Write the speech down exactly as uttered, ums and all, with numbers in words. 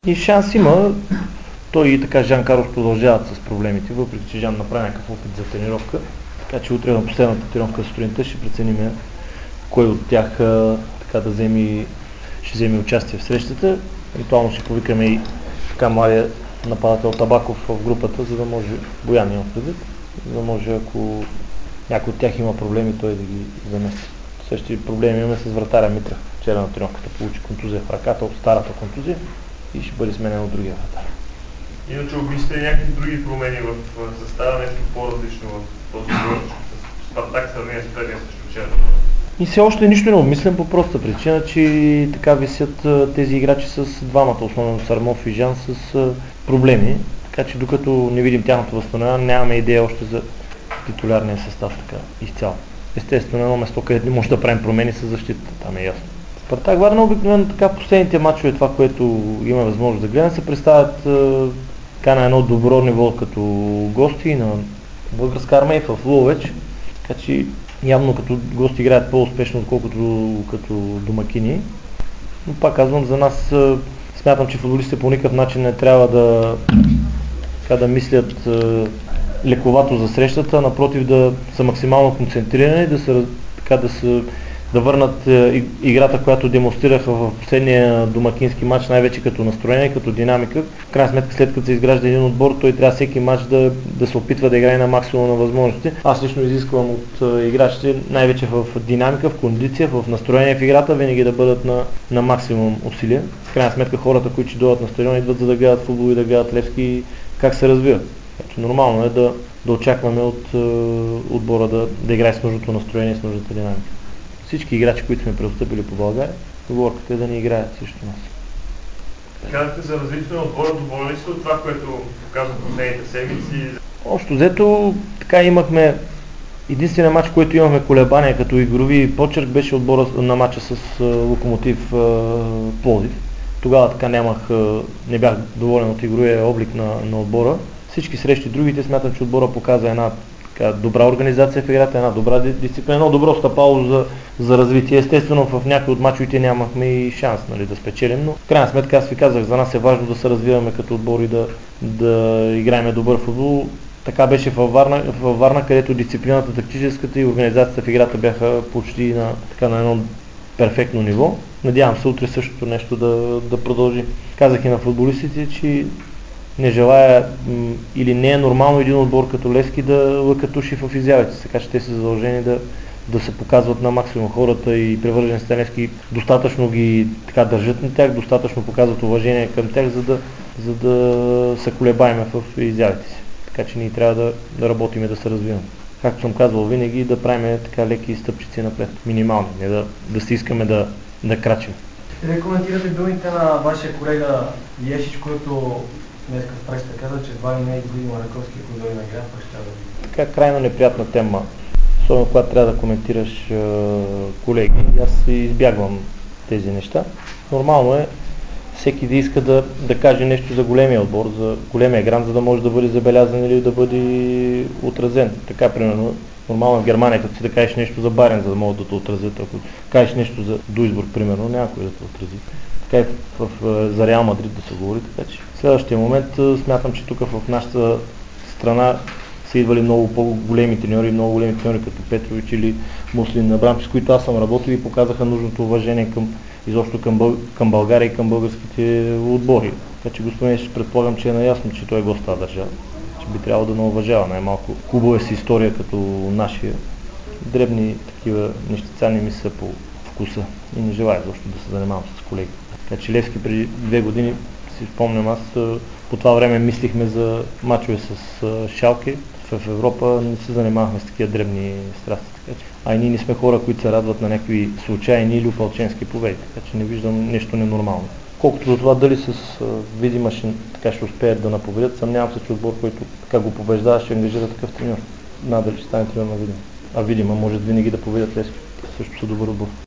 И шанс има. Той и така Жан Карлос продължават с проблемите, въпреки че Жан направи някакъв опит за тренировка. Така че утре на последната тренировка сутринта ще преценим кой от тях така да вземе, ще вземе участие в срещата. Ритуално ще повикаме и така младия нападател Табаков в групата, за да може Боян има предвид, за да може ако някой от тях има проблеми, той да ги замести. Същи проблеми имаме с вратаря Митра. Вчера на тренировката получи контузия в ръката от старата контузия и ще бъде сменен от другия вратар. Иначе обмисляте някакви други промени в състава, нещо по-различно в този двор, с Спартак сравнение с предния срещу Черно? И все още нищо не обмислям по проста причина, че така висят тези играчи с двамата, основно Сармов и Жан, с проблеми. Така че докато не видим тяхното възстановяване, нямаме идея още за титулярния състав така изцяло. Естествено, едно место, където не може да правим промени с защитата, там е ясно. Спартак Варна обикновено така последните мачове, това, което има възможност да гледам, се представят така на едно добро ниво като гости на Българска армия в Ловеч. Така че явно като гости играят по-успешно, отколкото като домакини. Но пак казвам, за нас смятам, че футболистите по никакъв начин не трябва да, така, да мислят лековато за срещата, напротив да са максимално концентрирани, да са, така, да са да върнат е, играта, която демонстрираха в последния домакински матч, най-вече като настроение, като динамика. В крайна сметка, след като се изгражда един отбор, той трябва всеки матч да, да се опитва да играе на максимум на възможности. Аз лично изисквам от е, играчите, най-вече в динамика, в кондиция, в настроение в играта, винаги да бъдат на, на максимум усилия. В крайна сметка, хората, които дойдат на стадион, идват за да гледат футбол и да гледат Левски как се развива. Нормално е да, да очакваме от е, отбора да, да играе с нужното настроение, с нужната динамика. Всички играчи, които сме преотстъпили по България, договорката е да не играят срещу нас. Казахте за развитието на отбора, доволни сте от това, което показва последните седмици? Общо взето, така имахме единствения матч, който имахме колебания като игрови почерк, беше отбора на матча с Локомотив Пловдив. Тогава така нямах, не бях доволен от игровия облик на, на отбора. Всички срещи другите смятам, че отбора показа една добра организация в играта, една добра дисциплина, едно добро стъпало за, за развитие. Естествено, в някои от мачовете нямахме и шанс, нали, да спечелим, но в крайна сметка аз ви казах, за нас е важно да се развиваме като отбор и да, да играем добър футбол. Така беше във Варна, във Варна, където дисциплината, тактическата и организацията в играта бяха почти на, така, на едно перфектно ниво. Надявам се утре същото нещо да, да продължи. Казах и на футболистите, че не желая м- или не е нормално един отбор като Левски да лъкатуши в изявите, така че те са задължени да, да се показват на максимум. Хората и привържениците на Левски достатъчно ги така държат на тях, достатъчно показват уважение към тях, за да, за да се колебаем в изявите си. Така че ние трябва да, да работим и да се развиваме. Както съм казвал винаги, да правим така леки стъпчици напред, минимални, не да, да си искаме да, да крачим. Ще коментирате думите на вашия колега Ешич, който днес в пресата каза, че едва ли не е изгодил Раковски, ако дойде на игра, пък ще да... Така крайно неприятна тема, особено когато трябва да коментираш е, колеги. Аз избягвам тези неща. Нормално е всеки да иска да, да каже нещо за големия отбор, за големия грант, за да може да бъде забелязан или да бъде отразен. Така, примерно, нормално в Германия, като си да кажеш нещо за Байерн, за да могат да те отразят. Ако кажеш нещо за Дуйсбург, примерно, няма кой да те отрази. Така и в, в, за Реал Мадрид да се говори, така че в следващия момент смятам, че тук в нашата страна са идвали много по-големи треньори, много големи треньори като Петрович или Муслин Абрамчи, с които аз съм работил и показаха нужното уважение към, изобщо към, Бъл... към България и към българските отбори. Така че господин ще предполагам, че е наясно, че той е гост тази държава, че би трябвало да не уважава най-малко клубове с история като нашия. Дребни такива нещица не ми са по вкуса и не желая защо да се занимавам с колеги. Така че Левски преди две години, си спомням аз, по това време мислихме за мачове с Шалке. В Европа не се занимавахме с такива дребни страсти. Така че. А и ние не сме хора, които се радват на някакви случайни или опълченски победи. Така че не виждам нещо ненормално. Колкото до това дали с видима ще, така ще успеят да наповедят, съмнявам се, че отбор, който така го побеждава, ще ангажира такъв треньор. Надали ще стане треньор на Видима. А Видима може винаги да победят Левски. Също са добър отбор.